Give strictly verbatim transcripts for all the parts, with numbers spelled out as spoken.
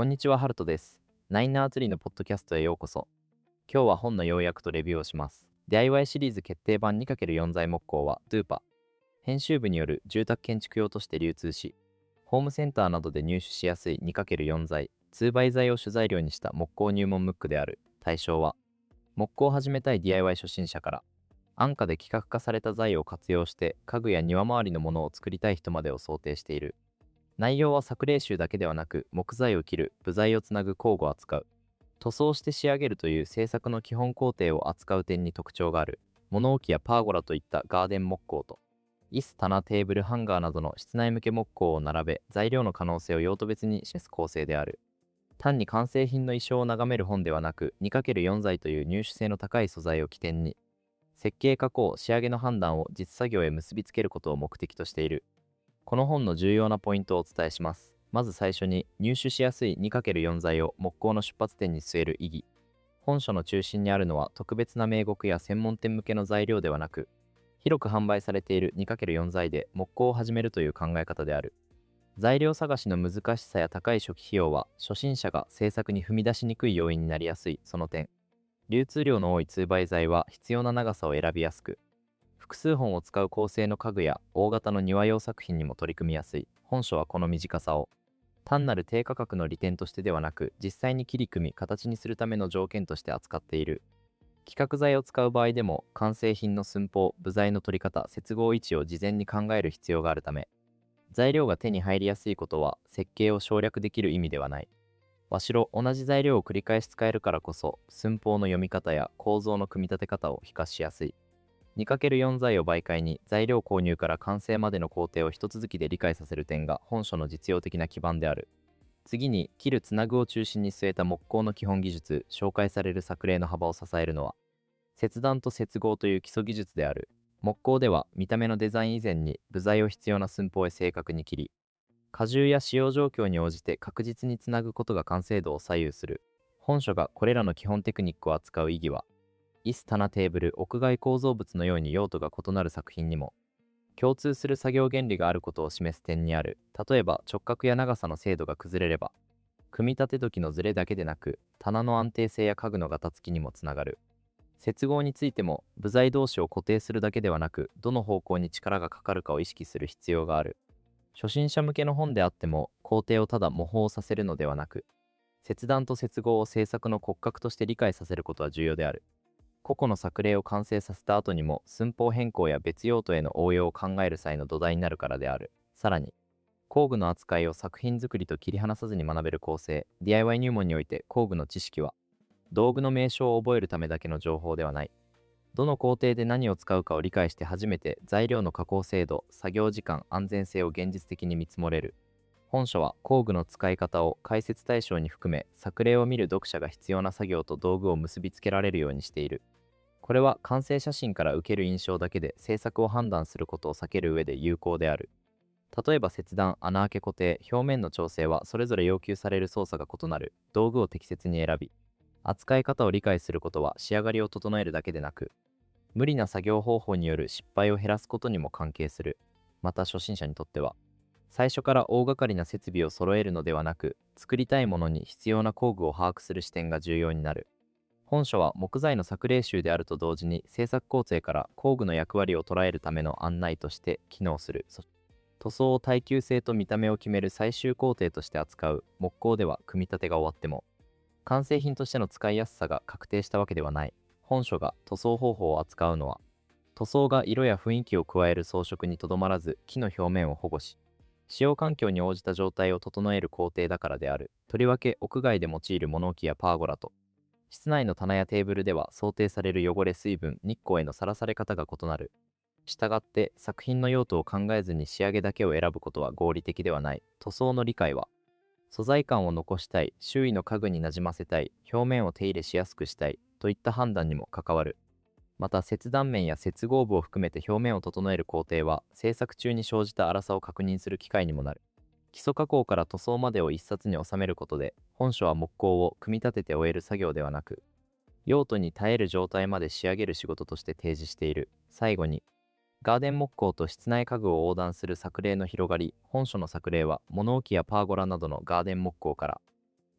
こんにちは、ハルトです。ナインナーツリーのポッドキャストへようこそ。今日は本の要約とレビューをします。ディーアイワイ シリーズ決定版 にかけるよん 材木工は ドゥーパ。編集部による住宅建築用として流通し、ホームセンターなどで入手しやすい にかけるよん 材、に倍材を主材料にした木工入門ムックである。対象は、木工を始めたい ディーアイワイ 初心者から、安価で規格化された材を活用して家具や庭周りのものを作りたい人までを想定している。内容は作例集だけではなく、木材を切る、部材をつなぐ工具を扱う、塗装して仕上げるという製作の基本工程を扱う点に特徴がある。物置やパーゴラといったガーデン木工と、椅子、棚、テーブル、ハンガーなどの室内向け木工を並べ、材料の可能性を用途別に示す構成である。単に完成品の意匠を眺める本ではなく、にかけるよん 材という入手性の高い素材を起点に、設計加工、仕上げの判断を実作業へ結びつけることを目的としている。この本の重要なポイントをお伝えします。まず最初に、入手しやすい にかけるよん 材を木工の出発点に据える意義。本書の中心にあるのは特別な名目や専門店向けの材料ではなく、広く販売されている にかけるよん 材で木工を始めるという考え方である。材料探しの難しさや高い初期費用は初心者が制作に踏み出しにくい要因になりやすい。その点、流通量の多いに倍材は必要な長さを選びやすく、複数本を使う構成の家具や大型の庭用作品にも取り組みやすい。本書はこの短さを単なる低価格の利点としてではなく、実際に切り組み形にするための条件として扱っている。規格材を使う場合でも完成品の寸法、部材の取り方、接合位置を事前に考える必要があるため、材料が手に入りやすいことは設計を省略できる意味ではない。和白、同じ材料を繰り返し使えるからこそ、寸法の読み方や構造の組み立て方を比較しやすい。にかけるよん 材を媒介に材料購入から完成までの工程を一続きで理解させる点が本書の実用的な基盤である。次に、切るつなぐを中心に据えた木工の基本技術、紹介される作例の幅を支えるのは、切断と接合という基礎技術である。木工では見た目のデザイン以前に部材を必要な寸法へ正確に切り、荷重や使用状況に応じて確実につなぐことが完成度を左右する。本書がこれらの基本テクニックを扱う意義は、椅子、棚、テーブル、屋外構造物のように用途が異なる作品にも共通する作業原理があることを示す点にある。例えば直角や長さの精度が崩れれば、組み立て時のズレだけでなく棚の安定性や家具のガタつきにもつながる。接合についても部材同士を固定するだけではなく、どの方向に力がかかるかを意識する必要がある。初心者向けの本であっても工程をただ模倣させるのではなく、切断と接合を制作の骨格として理解させることは重要である。個々の作例を完成させた後にも寸法変更や別用途への応用を考える際の土台になるからである。さらに、工具の扱いを作品作りと切り離さずに学べる構成。 ディーアイワイ 入門において工具の知識は道具の名称を覚えるためだけの情報ではない。どの工程で何を使うかを理解して初めて材料の加工精度、作業時間、安全性を現実的に見積もれる。本書は工具の使い方を解説対象に含め、作例を見る読者が必要な作業と道具を結びつけられるようにしている。これは完成写真から受ける印象だけで制作を判断することを避ける上で有効である。例えば切断、穴あけ固定、表面の調整はそれぞれ要求される操作が異なる。道具を適切に選び、扱い方を理解することは仕上がりを整えるだけでなく、無理な作業方法による失敗を減らすことにも関係する。また初心者にとっては、最初から大掛かりな設備を揃えるのではなく、作りたいものに必要な工具を把握する視点が重要になる。本書は木材の作例集であると同時に制作工程から工具の役割を捉えるための案内として機能する。塗装を耐久性と見た目を決める最終工程として扱う。木工では組み立てが終わっても完成品としての使いやすさが確定したわけではない。本書が塗装方法を扱うのは、塗装が色や雰囲気を加える装飾にとどまらず木の表面を保護し、使用環境に応じた状態を整える工程だからである。とりわけ屋外で用いる物置やパーゴラと室内の棚やテーブルでは想定される汚れ、水分、日光へのさらされ方が異なる。したがって作品の用途を考えずに仕上げだけを選ぶことは合理的ではない。塗装の理解は、素材感を残したい、周囲の家具になじませたい、表面を手入れしやすくしたいといった判断にも関わる。また切断面や接合部を含めて表面を整える工程は制作中に生じた粗さを確認する機会にもなる。基礎加工から塗装までを一冊に収めることで、本書は木工を組み立てて終える作業ではなく、用途に耐える状態まで仕上げる仕事として提示している。最後に、ガーデン木工と室内家具を横断する作例の広がり。本書の作例は物置やパーゴラなどのガーデン木工から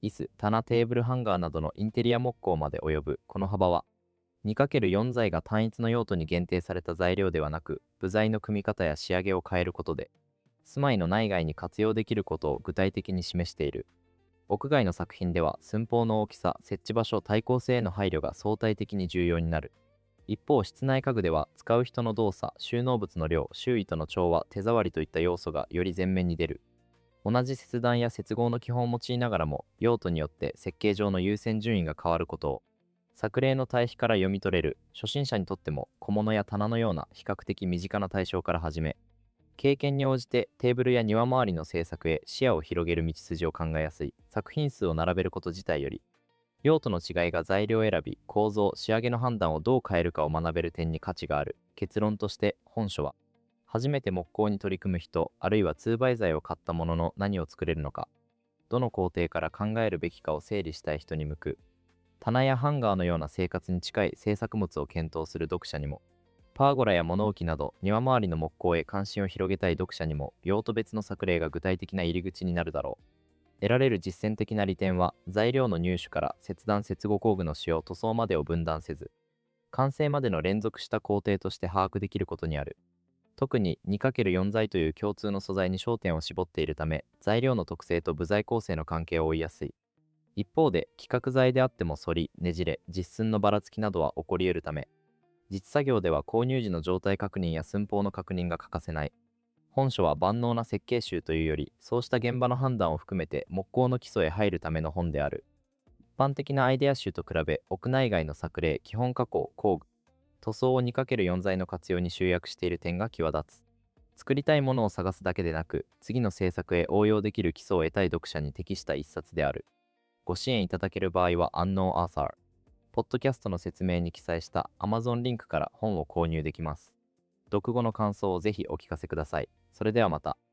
椅子、棚、テーブルハンガーなどのインテリア木工まで及ぶこの幅は、にかけるよん 材が単一の用途に限定された材料ではなく、部材の組み方や仕上げを変えることで、住まいの内外に活用できることを具体的に示している。屋外の作品では寸法の大きさ、設置場所、対抗性への配慮が相対的に重要になる。一方、室内家具では使う人の動作、収納物の量、周囲との調和、手触りといった要素がより前面に出る。同じ切断や接合の基本を用いながらも、用途によって設計上の優先順位が変わることを作例の対比から読み取れる。初心者にとっても小物や棚のような比較的身近な対象から始め、経験に応じてテーブルや庭周りの制作へ視野を広げる道筋を考えやすい。作品数を並べること自体より、用途の違いが材料選び、構造、仕上げの判断をどう変えるかを学べる点に価値がある。結論として本書は、初めて木工に取り組む人、あるいは通売材を買ったものの何を作れるのか、どの工程から考えるべきかを整理したい人に向く。棚やハンガーのような生活に近い制作物を検討する読者にも、パーゴラや物置など庭周りの木工へ関心を広げたい読者にも、用途別の作例が具体的な入り口になるだろう。得られる実践的な利点は、材料の入手から切断接合工具の使用、塗装までを分断せず、完成までの連続した工程として把握できることにある。特に にかけるよん 材という共通の素材に焦点を絞っているため、材料の特性と部材構成の関係を追いやすい。一方で、規格材であっても反り、ねじれ、実寸のばらつきなどは起こり得るため、実作業では購入時の状態確認や寸法の確認が欠かせない。本書は万能な設計集というより、そうした現場の判断を含めて木工の基礎へ入るための本である。一般的なアイデア集と比べ、屋内外の作例、基本加工、工具、塗装を にかけるよん 材の活用に集約している点が際立つ。作りたいものを探すだけでなく、次の制作へ応用できる基礎を得たい読者に適した一冊である。ご支援いただける場合は Unknown Author、ポッドキャストの説明に記載した Amazon リンクから本を購入できます。読後の感想をぜひお聞かせください。それではまた。